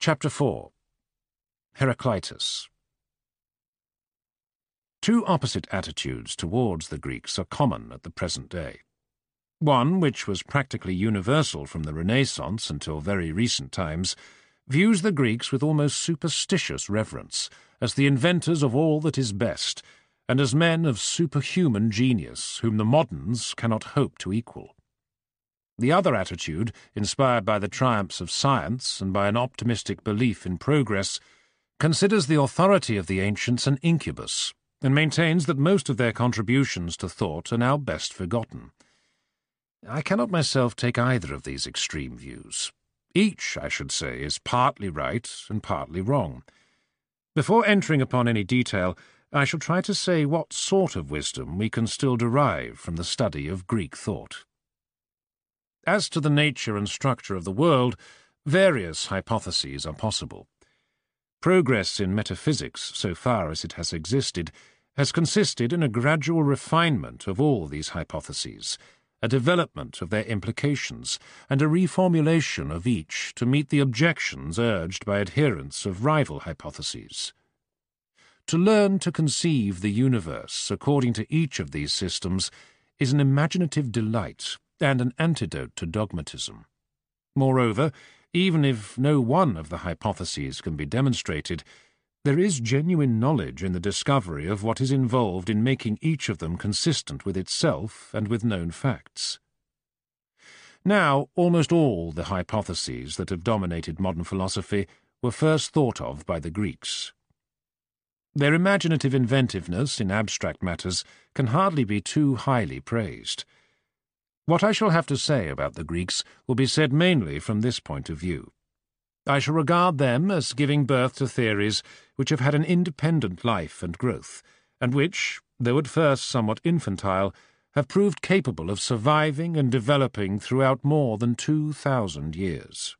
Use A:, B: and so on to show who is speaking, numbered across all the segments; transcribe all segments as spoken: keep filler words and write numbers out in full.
A: Chapter four. Heraclitus. Two opposite attitudes towards the Greeks are common at the present day. One, which was practically universal from the Renaissance until very recent times, views the Greeks with almost superstitious reverence, as the inventors of all that is best, and as men of superhuman genius whom the moderns cannot hope to equal. The other attitude, inspired by the triumphs of science and by an optimistic belief in progress, considers the authority of the ancients an incubus, and maintains that most of their contributions to thought are now best forgotten. I cannot myself take either of these extreme views. Each, I should say, is partly right and partly wrong. Before entering upon any detail, I shall try to say what sort of wisdom we can still derive from the study of Greek thought. As to the nature and structure of the world, various hypotheses are possible. Progress in metaphysics, so far as it has existed, has consisted in a gradual refinement of all these hypotheses, a development of their implications, and a reformulation of each to meet the objections urged by adherents of rival hypotheses. To learn to conceive the universe according to each of these systems is an imaginative delight and an antidote to dogmatism. Moreover, even if no one of the hypotheses can be demonstrated, there is genuine knowledge in the discovery of what is involved in making each of them consistent with itself and with known facts. Now, almost all the hypotheses that have dominated modern philosophy were first thought of by the Greeks. Their imaginative inventiveness in abstract matters can hardly be too highly praised. What I shall have to say about the Greeks will be said mainly from this point of view. I shall regard them as giving birth to theories which have had an independent life and growth, and which, though at first somewhat infantile, have proved capable of surviving and developing throughout more than two thousand years.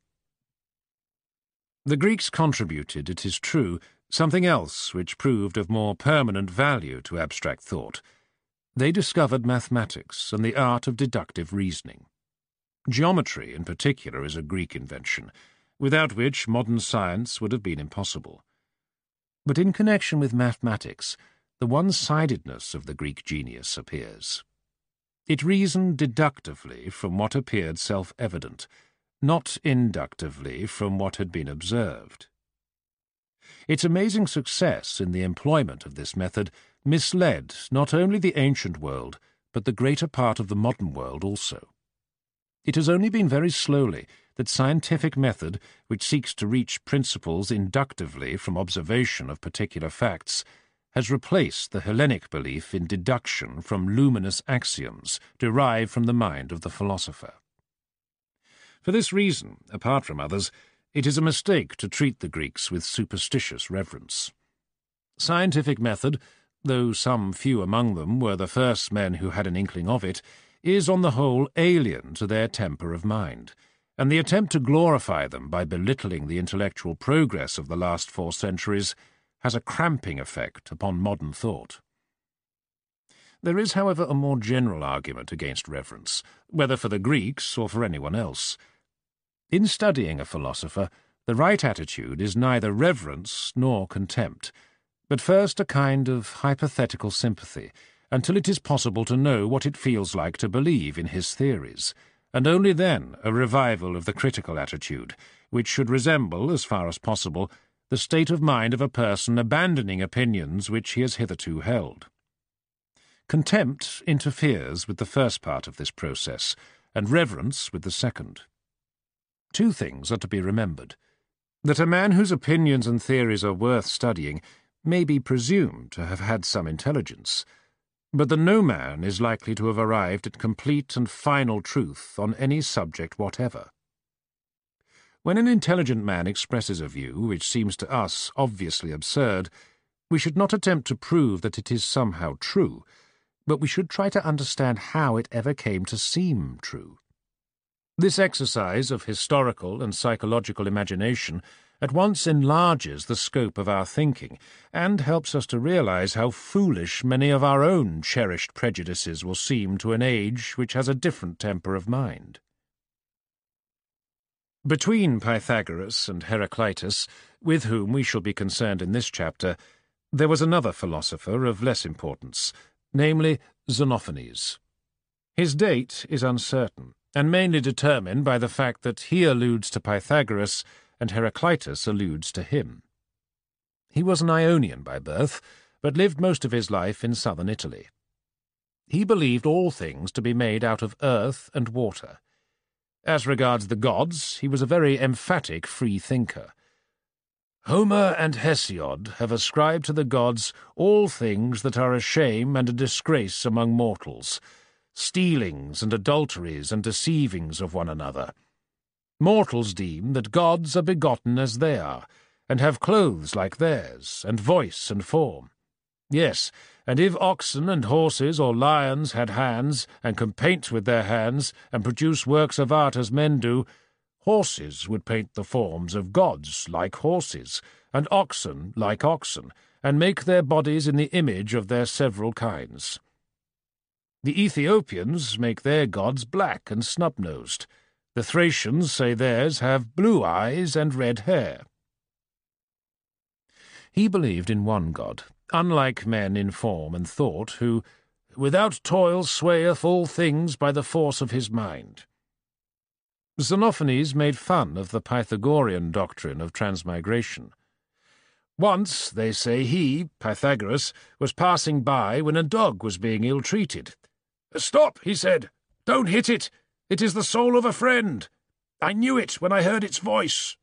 A: The Greeks contributed, it is true, something else which proved of more permanent value to abstract thought. They discovered mathematics and the art of deductive reasoning. Geometry, in particular, is a Greek invention, without which modern science would have been impossible. But in connection with mathematics, the one-sidedness of the Greek genius appears. It reasoned deductively from what appeared self-evident, not inductively from what had been observed. Its amazing success in the employment of this method misled not only the ancient world, but the greater part of the modern world also. It has only been very slowly that scientific method, which seeks to reach principles inductively from observation of particular facts, has replaced the Hellenic belief in deduction from luminous axioms derived from the mind of the philosopher. For this reason, apart from others, it is a mistake to treat the Greeks with superstitious reverence. Scientific method, though some few among them were the first men who had an inkling of it, is on the whole alien to their temper of mind, and the attempt to glorify them by belittling the intellectual progress of the last four centuries has a cramping effect upon modern thought. There is, however, a more general argument against reverence, whether for the Greeks or for anyone else. In studying a philosopher, the right attitude is neither reverence nor contempt, but first a kind of hypothetical sympathy, until it is possible to know what it feels like to believe in his theories, and only then a revival of the critical attitude, which should resemble, as far as possible, the state of mind of a person abandoning opinions which he has hitherto held. Contempt interferes with the first part of this process, and reverence with the second. Two things are to be remembered: that a man whose opinions and theories are worth studying may be presumed to have had some intelligence, but that no man is likely to have arrived at complete and final truth on any subject whatever. When an intelligent man expresses a view which seems to us obviously absurd, we should not attempt to prove that it is somehow true, but we should try to understand how it ever came to seem true. This exercise of historical and psychological imagination at once enlarges the scope of our thinking and helps us to realize how foolish many of our own cherished prejudices will seem to an age which has a different temper of mind. Between Pythagoras and Heraclitus, with whom we shall be concerned in this chapter, there was another philosopher of less importance, namely Xenophanes. His date is uncertain, and mainly determined by the fact that he alludes to Pythagoras and Heraclitus alludes to him. He was an Ionian by birth, but lived most of his life in southern Italy. He believed all things to be made out of earth and water. As regards the gods, he was a very emphatic free-thinker. Homer and Hesiod have ascribed to the gods all things that are a shame and a disgrace among mortals, stealings and adulteries and deceivings of one another. Mortals deem that gods are begotten as they are, and have clothes like theirs, and voice and form. Yes, and if oxen and horses or lions had hands, and can paint with their hands, and produce works of art as men do, horses would paint the forms of gods like horses, and oxen like oxen, and make their bodies in the image of their several kinds. The Ethiopians make their gods black and snub-nosed. The Thracians say theirs have blue eyes and red hair. He believed in one god, unlike men in form and thought, who, without toil, swayeth all things by the force of his mind. Xenophanes made fun of the Pythagorean doctrine of transmigration. Once, they say, he, Pythagoras, was passing by when a dog was being ill-treated. "Stop," he said. "Don't hit it. It is the soul of a friend. I knew it when I heard its voice."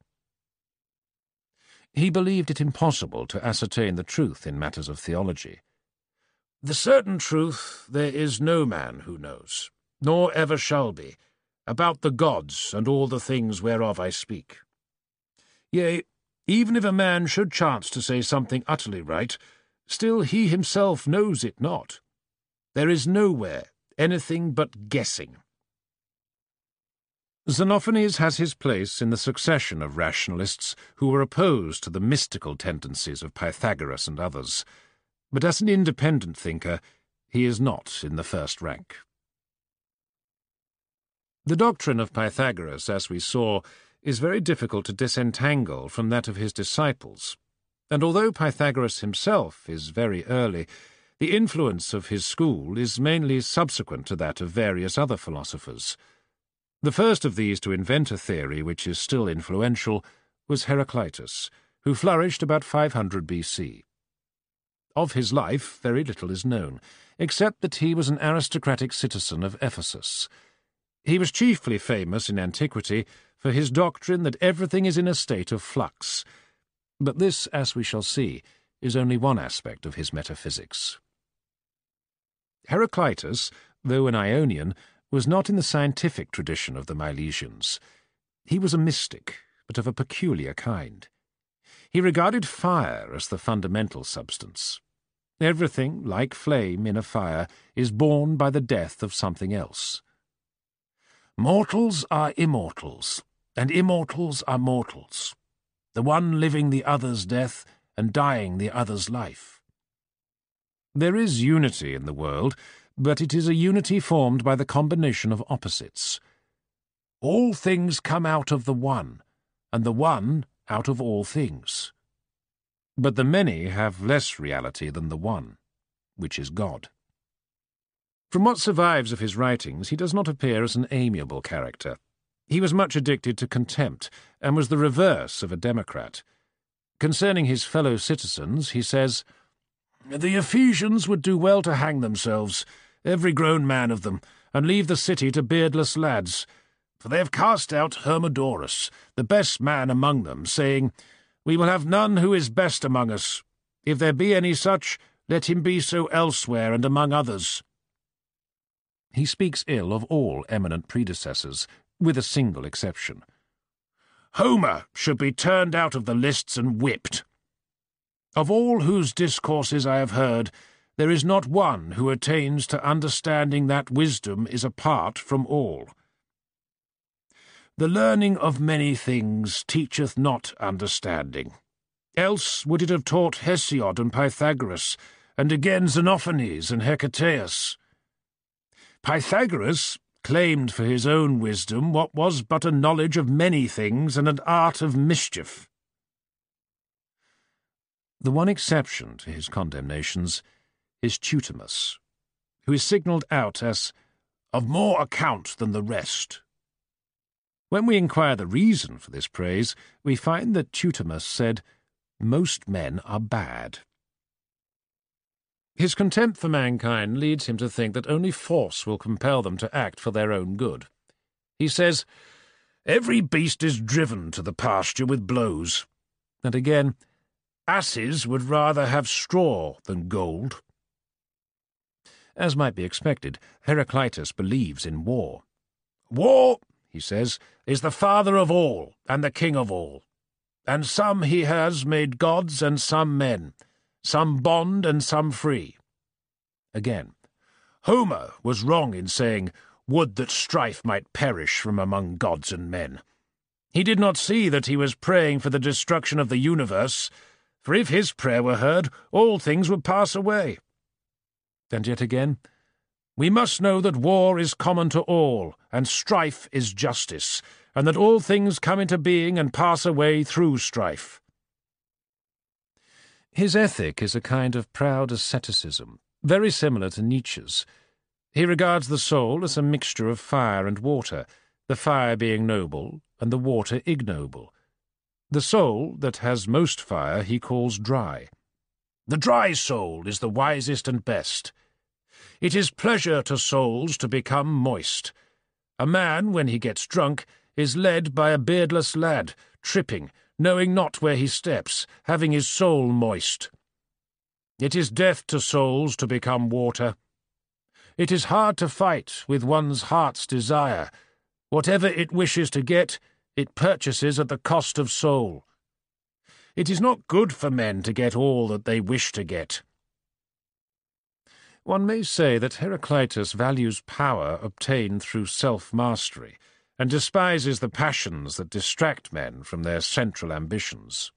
A: He believed it impossible to ascertain the truth in matters of theology. "The certain truth there is no man who knows, nor ever shall be, about the gods and all the things whereof I speak. Yea, even if a man should chance to say something utterly right, still he himself knows it not. There is nowhere anything but guessing." Xenophanes has his place in the succession of rationalists who were opposed to the mystical tendencies of Pythagoras and others, but as an independent thinker, he is not in the first rank. The doctrine of Pythagoras, as we saw, is very difficult to disentangle from that of his disciples, and although Pythagoras himself is very early, the influence of his school is mainly subsequent to that of various other philosophers. The first of these to invent a theory which is still influential was Heraclitus, who flourished about five hundred B C. Of his life very little is known, except that he was an aristocratic citizen of Ephesus. He was chiefly famous in antiquity for his doctrine that everything is in a state of flux, but this, as we shall see, is only one aspect of his metaphysics. Heraclitus, though an Ionian, was not in the scientific tradition of the Milesians. He was a mystic, but of a peculiar kind. He regarded fire as the fundamental substance. Everything, like flame in a fire, is born by the death of something else. Mortals are immortals, and immortals are mortals, the one living the other's death, and dying the other's life. There is unity in the world, but it is a unity formed by the combination of opposites. All things come out of the one, and the one out of all things. But the many have less reality than the one, which is God. From what survives of his writings, he does not appear as an amiable character. He was much addicted to contempt, and was the reverse of a democrat. Concerning his fellow citizens, he says, "The Ephesians would do well to hang themselves, every grown man of them, and leave the city to beardless lads. For they have cast out Hermodorus, the best man among them, saying, We will have none who is best among us. If there be any such, let him be so elsewhere and among others." He speaks ill of all eminent predecessors, with a single exception. "Homer should be turned out of the lists and whipped. Of all whose discourses I have heard, there is not one who attains to understanding that wisdom is apart from all. The learning of many things teacheth not understanding. Else would it have taught Hesiod and Pythagoras, and again Xenophanes and Hecataeus. Pythagoras, claimed for his own wisdom what was but a knowledge of many things and an art of mischief. The one exception to his condemnations is Tutimus, who is signalled out as of more account than the rest. When we inquire the reason for this praise, we find that Tutimus said, "Most men are bad." His contempt for mankind leads him to think that only force will compel them to act for their own good. He says, "Every beast is driven to the pasture with blows," and again, "Asses would rather have straw than gold." As might be expected, Heraclitus believes in war. "War," he says, "is the father of all and the king of all. And some he has made gods and some men, some bond and some free." Again, "Homer was wrong in saying, 'Would that strife might perish from among gods and men.' He did not see that he was praying for the destruction of the universe, for if his prayer were heard, all things would pass away." And yet again, "We must know that war is common to all, and strife is justice, and that all things come into being and pass away through strife." His ethic is a kind of proud asceticism, very similar to Nietzsche's. He regards the soul as a mixture of fire and water, the fire being noble and the water ignoble. The soul that has most fire he calls dry. "The dry soul is the wisest and best. It is pleasure to souls to become moist. A man, when he gets drunk, is led by a beardless lad, tripping, knowing not where he steps, having his soul moist. It is death to souls to become water. It is hard to fight with one's heart's desire. Whatever it wishes to get, it purchases at the cost of soul. It is not good for men to get all that they wish to get." One may say that Heraclitus values power obtained through self-mastery, and despises the passions that distract men from their central ambitions.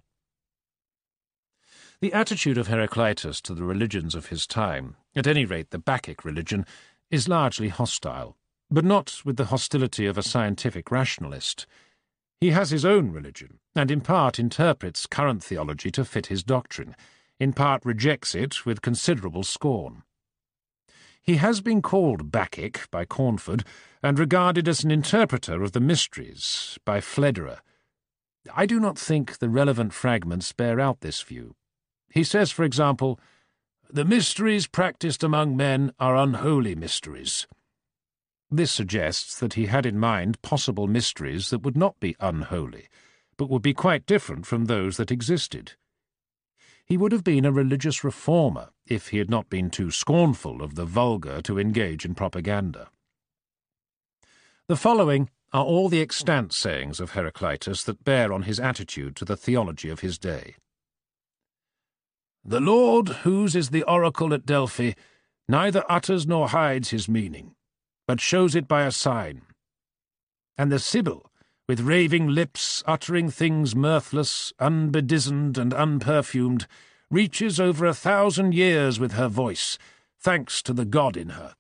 A: The attitude of Heraclitus to the religions of his time, at any rate the Bacchic religion, is largely hostile, but not with the hostility of a scientific rationalist. He has his own religion, and in part interprets current theology to fit his doctrine, in part rejects it with considerable scorn. He has been called Bacchic by Cornford, and regarded as an interpreter of the mysteries by Flederer. I do not think the relevant fragments bear out this view. He says, for example, "The mysteries practised among men are unholy mysteries." This suggests that he had in mind possible mysteries that would not be unholy, but would be quite different from those that existed. He would have been a religious reformer if he had not been too scornful of the vulgar to engage in propaganda. The following are all the extant sayings of Heraclitus that bear on his attitude to the theology of his day. "The Lord, whose is the oracle at Delphi, neither utters nor hides his meaning, but shows it by a sign. And the Sibyl, with raving lips, uttering things mirthless, unbedizened and unperfumed, reaches over a thousand years with her voice, thanks to the God in her.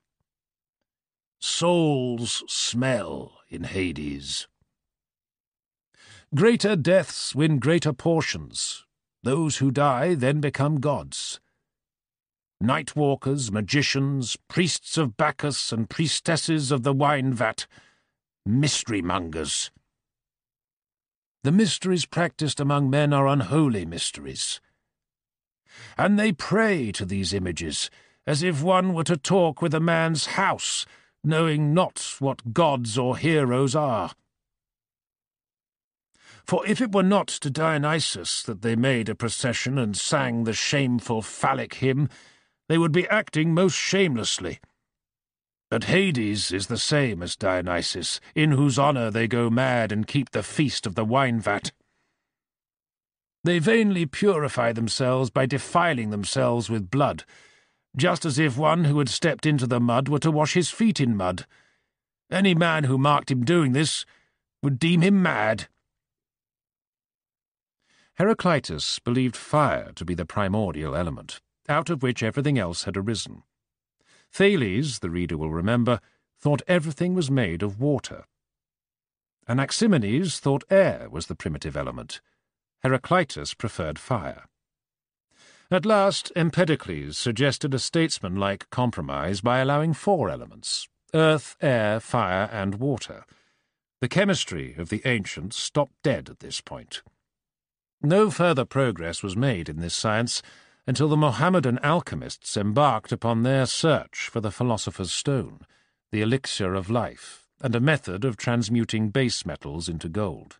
A: Souls smell in Hades. Greater deaths win greater portions. Those who die then become gods. Night-walkers, magicians, priests of Bacchus and priestesses of the wine-vat, mystery-mongers. The mysteries practised among men are unholy mysteries. And they pray to these images, as if one were to talk with a man's house, knowing not what gods or heroes are. For if it were not to Dionysus that they made a procession and sang the shameful phallic hymn, they would be acting most shamelessly. But Hades is the same as Dionysus, in whose honour they go mad and keep the feast of the wine-vat. They vainly purify themselves by defiling themselves with blood, just as if one who had stepped into the mud were to wash his feet in mud. Any man who marked him doing this would deem him mad. Heraclitus believed fire to be the primordial element, out of which everything else had arisen. Thales, the reader will remember, thought everything was made of water. Anaximenes thought air was the primitive element. Heraclitus preferred fire. At last, Empedocles suggested a statesmanlike compromise by allowing four elements: earth, air, fire, and water. The chemistry of the ancients stopped dead at this point. No further progress was made in this science until the Mohammedan alchemists embarked upon their search for the philosopher's stone, the elixir of life, and a method of transmuting base metals into gold.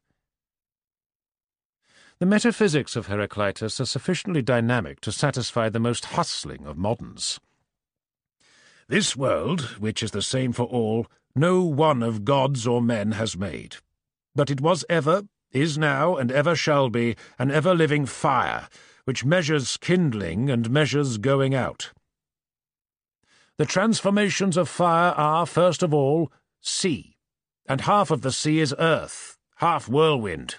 A: The metaphysics of Heraclitus are sufficiently dynamic to satisfy the most hustling of moderns. This world, which is the same for all, no one of gods or men has made. But it was ever, is now, and ever shall be, an ever-living fire, which measures kindling and measures going out. The transformations of fire are, first of all, sea, and half of the sea is earth, half whirlwind.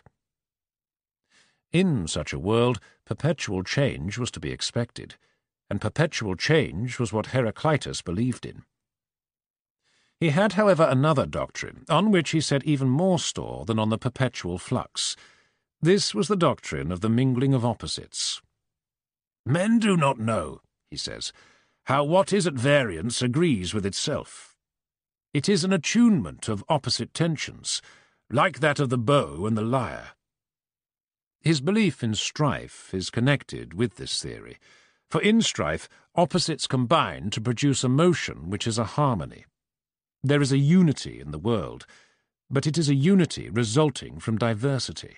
A: In such a world, perpetual change was to be expected, and perpetual change was what Heraclitus believed in. He had, however, another doctrine, on which he set even more store than on the perpetual flux. This was the doctrine of the mingling of opposites. Men do not know, he says, how what is at variance agrees with itself. It is an attunement of opposite tensions, like that of the bow and the lyre. His belief in strife is connected with this theory, for in strife opposites combine to produce a motion which is a harmony. There is a unity in the world, but it is a unity resulting from diversity.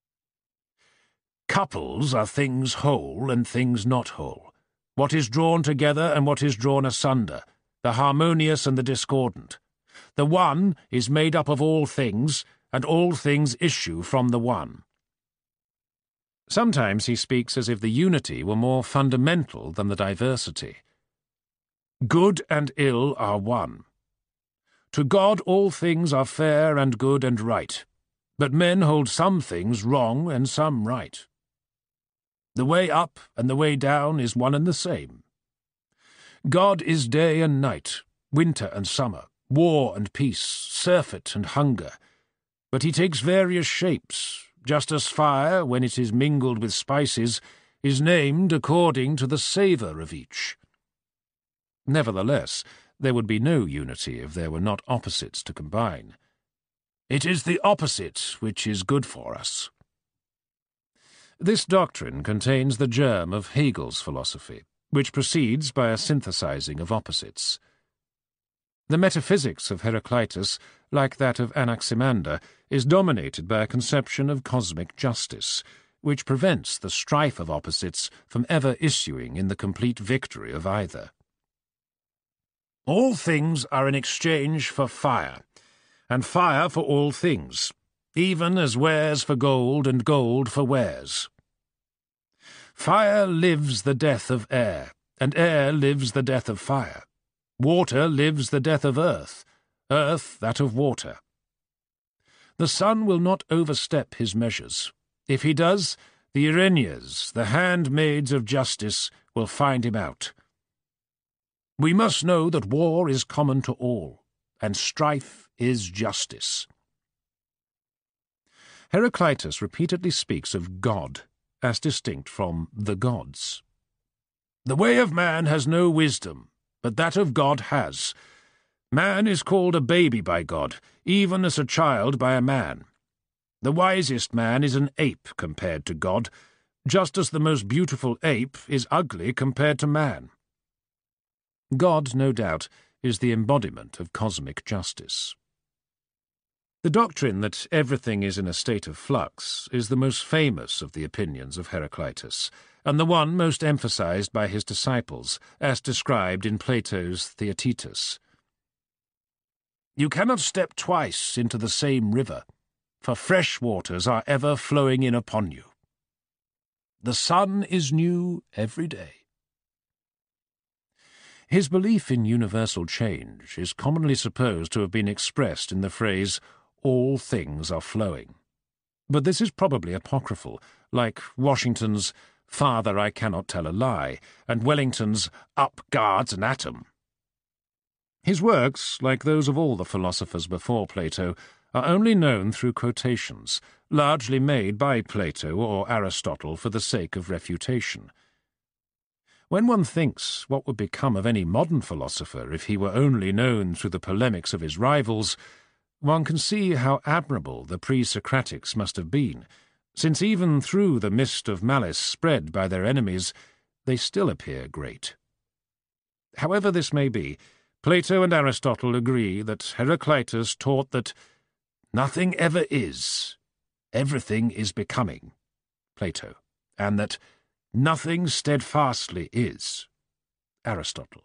A: Couples are things whole and things not whole, what is drawn together and what is drawn asunder, the harmonious and the discordant. The one is made up of all things, and all things issue from the one. Sometimes he speaks as if the unity were more fundamental than the diversity. Good and ill are one. To God all things are fair and good and right, but men hold some things wrong and some right. The way up and the way down is one and the same. God is day and night, winter and summer, war and peace, surfeit and hunger, but he takes various shapes, just as fire, when it is mingled with spices, is named according to the savour of each. Nevertheless, there would be no unity if there were not opposites to combine. It is the opposite which is good for us. This doctrine contains the germ of Hegel's philosophy, which proceeds by a synthesizing of opposites. The metaphysics of Heraclitus, like that of Anaximander, is dominated by a conception of cosmic justice, which prevents the strife of opposites from ever issuing in the complete victory of either. All things are in exchange for fire, and fire for all things, even as wares for gold and gold for wares. Fire lives the death of air, and air lives the death of fire. Water lives the death of earth, earth that of water. The sun will not overstep his measures. If he does, the Erinyes, the handmaids of justice, will find him out. We must know that war is common to all, and strife is justice. Heraclitus repeatedly speaks of God, as distinct from the gods. The way of man has no wisdom, but that of God has. Man is called a baby by God, even as a child by a man. The wisest man is an ape compared to God, just as the most beautiful ape is ugly compared to man. God, no doubt, is the embodiment of cosmic justice. The doctrine that everything is in a state of flux is the most famous of the opinions of Heraclitus, and the one most emphasized by his disciples, as described in Plato's Theaetetus. You cannot step twice into the same river, for fresh waters are ever flowing in upon you. The sun is new every day. His belief in universal change is commonly supposed to have been expressed in the phrase, all things are flowing. But this is probably apocryphal, like Washington's Father, I cannot tell a lie, and Wellington's Up guards an atom. His works, like those of all the philosophers before Plato, are only known through quotations, largely made by Plato or Aristotle for the sake of refutation. When one thinks what would become of any modern philosopher if he were only known through the polemics of his rivals, one can see how admirable the pre-Socratics must have been, since even through the mist of malice spread by their enemies, they still appear great. However this may be, Plato and Aristotle agree that Heraclitus taught that nothing ever is, everything is becoming, Plato, and that nothing steadfastly is, Aristotle.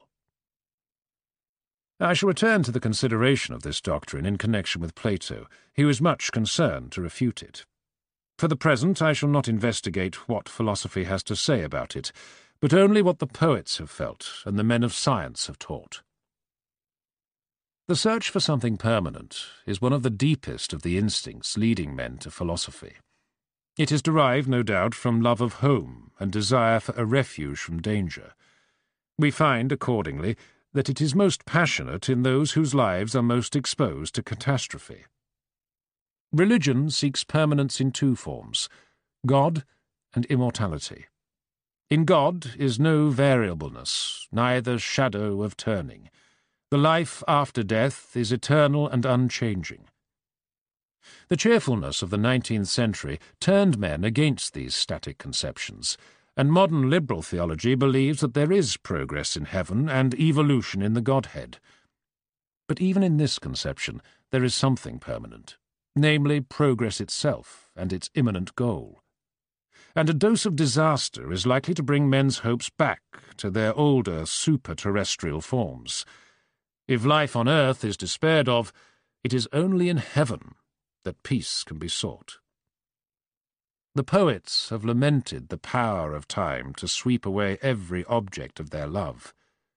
A: I shall return to the consideration of this doctrine in connection with Plato, who is much concerned to refute it. For the present I shall not investigate what philosophy has to say about it, but only what the poets have felt and the men of science have taught. The search for something permanent is one of the deepest of the instincts leading men to philosophy. It is derived, no doubt, from love of home and desire for a refuge from danger. We find, accordingly, that it is most passionate in those whose lives are most exposed to catastrophe. Religion seeks permanence in two forms, God and immortality. In God is no variableness, neither shadow of turning. The life after death is eternal and unchanging. The cheerfulness of the nineteenth century turned men against these static conceptions, and modern liberal theology believes that there is progress in heaven and evolution in the Godhead. But even in this conception there is something permanent, namely progress itself and its imminent goal. And a dose of disaster is likely to bring men's hopes back to their older super-terrestrial forms. If life on earth is despaired of, it is only in heaven that peace can be sought. The poets have lamented the power of time to sweep away every object of their love.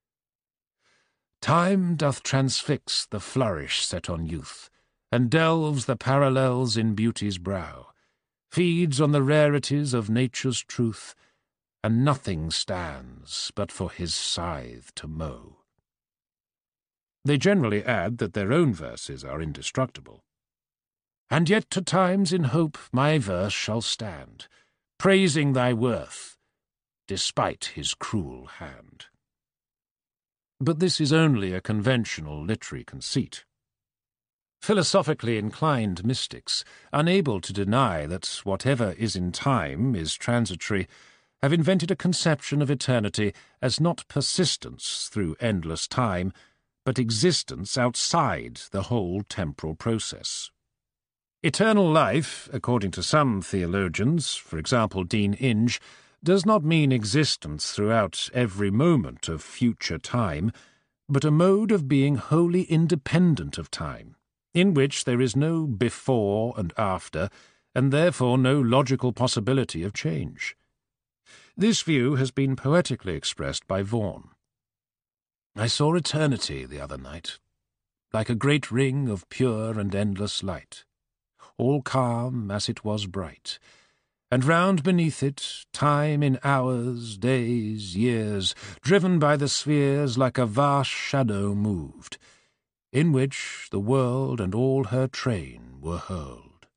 A: Time doth transfix the flourish set on youth, and delves the parallels in beauty's brow, feeds on the rarities of nature's truth, and nothing stands but for his scythe to mow. They generally add that their own verses are indestructible. And yet to times in hope my verse shall stand, praising thy worth, despite his cruel hand. But this is only a conventional literary conceit. Philosophically inclined mystics, unable to deny that whatever is in time is transitory, have invented a conception of eternity as not persistence through endless time, but existence outside the whole temporal process. Eternal life, according to some theologians, for example Dean Inge, does not mean existence throughout every moment of future time, but a mode of being wholly independent of time, in which there is no before and after, and therefore no logical possibility of change. This view has been poetically expressed by Vaughan. I saw eternity the other night, like a great ring of pure and endless light, all calm as it was bright, and round beneath it time in hours, days, years, driven by the spheres like a vast shadow moved, in which the world and all her train were hurled.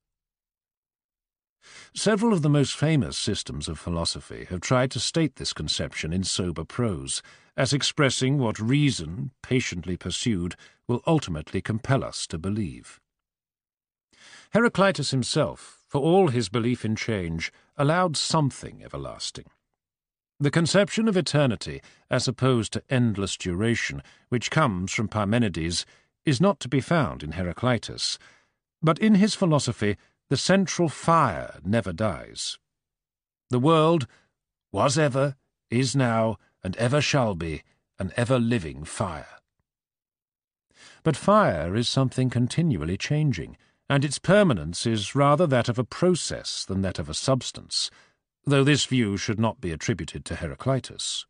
A: Several of the most famous systems of philosophy have tried to state this conception in sober prose, as expressing what reason, patiently pursued, will ultimately compel us to believe. Heraclitus himself, for all his belief in change, allowed something everlasting. The conception of eternity, as opposed to endless duration, which comes from Parmenides, is not to be found in Heraclitus, but in his philosophy the central fire never dies. The world was ever, is now, and ever shall be, an ever-living fire. But fire is something continually changing, and its permanence is rather that of a process than that of a substance, though this view should not be attributed to Heraclitus.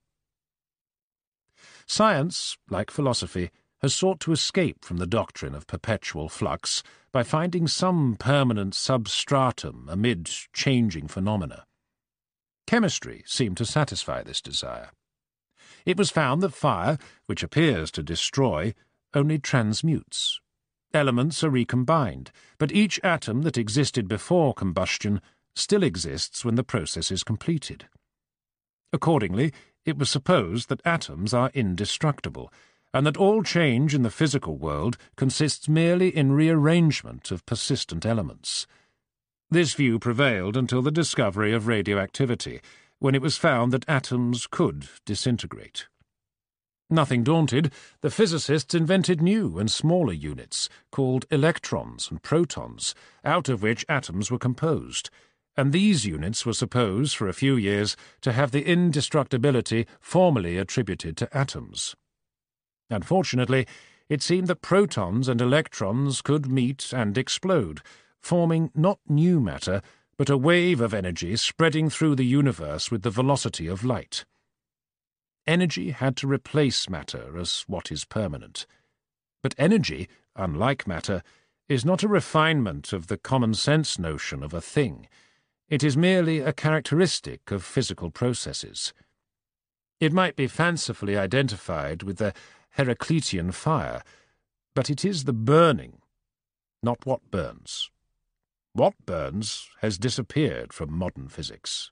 A: Science, like philosophy, has sought to escape from the doctrine of perpetual flux by finding some permanent substratum amid changing phenomena. Chemistry seemed to satisfy this desire. It was found that fire, which appears to destroy, only transmutes. Elements are recombined, but each atom that existed before combustion still exists when the process is completed. Accordingly, it was supposed that atoms are indestructible, and that all change in the physical world consists merely in rearrangement of persistent elements. This view prevailed until the discovery of radioactivity, when it was found that atoms could disintegrate. Nothing daunted, the physicists invented new and smaller units, called electrons and protons, out of which atoms were composed, and these units were supposed for a few years to have the indestructibility formerly attributed to atoms. Unfortunately, it seemed that protons and electrons could meet and explode, forming not new matter, but a wave of energy spreading through the universe with the velocity of light. Energy had to replace matter as what is permanent. But energy, unlike matter, is not a refinement of the common-sense notion of a thing. It is merely a characteristic of physical processes. It might be fancifully identified with the Heraclitean fire, but it is the burning, not what burns. What burns has disappeared from modern physics.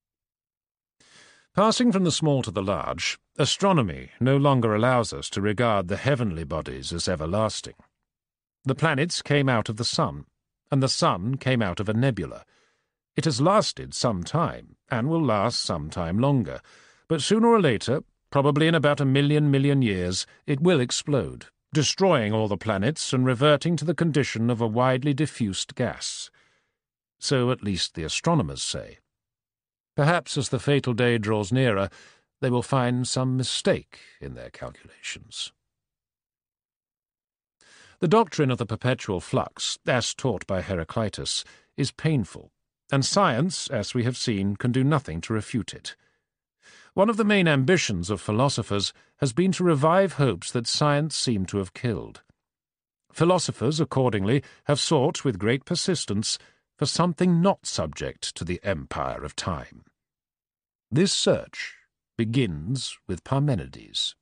A: Passing from the small to the large, astronomy no longer allows us to regard the heavenly bodies as everlasting. The planets came out of the sun, and the sun came out of a nebula. It has lasted some time, and will last some time longer, but sooner or later, probably in about a million million years, it will explode, destroying all the planets and reverting to the condition of a widely diffused gas. So at least the astronomers say. Perhaps as the fatal day draws nearer, they will find some mistake in their calculations. The doctrine of the perpetual flux, as taught by Heraclitus, is painful, and science, as we have seen, can do nothing to refute it. One of the main ambitions of philosophers has been to revive hopes that science seemed to have killed. Philosophers, accordingly, have sought with great persistence for something not subject to the empire of time. This search begins with Parmenides.